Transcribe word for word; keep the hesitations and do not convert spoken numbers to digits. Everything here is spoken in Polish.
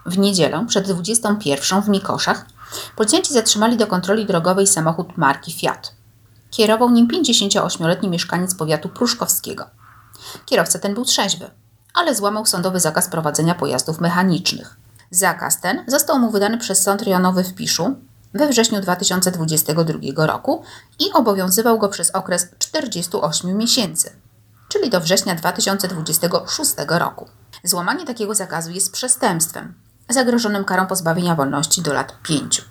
W niedzielę przed dwudziestą pierwszą w Mikoszach policjanci zatrzymali do kontroli drogowej samochód marki Fiat. Kierował nim pięćdziesięcioośmioletni mieszkaniec powiatu pruszkowskiego. Kierowca ten był trzeźwy, ale złamał sądowy zakaz prowadzenia pojazdów mechanicznych. Zakaz ten został mu wydany przez Sąd Rejonowy w Piszu we wrześniu dwa tysiące dwudziestego drugiego roku i obowiązywał go przez okres czterdziestu ośmiu miesięcy, czyli do września dwa tysiące dwudziestego szóstego roku. Złamanie takiego zakazu jest przestępstwem zagrożonym karą pozbawienia wolności do lat pięciu.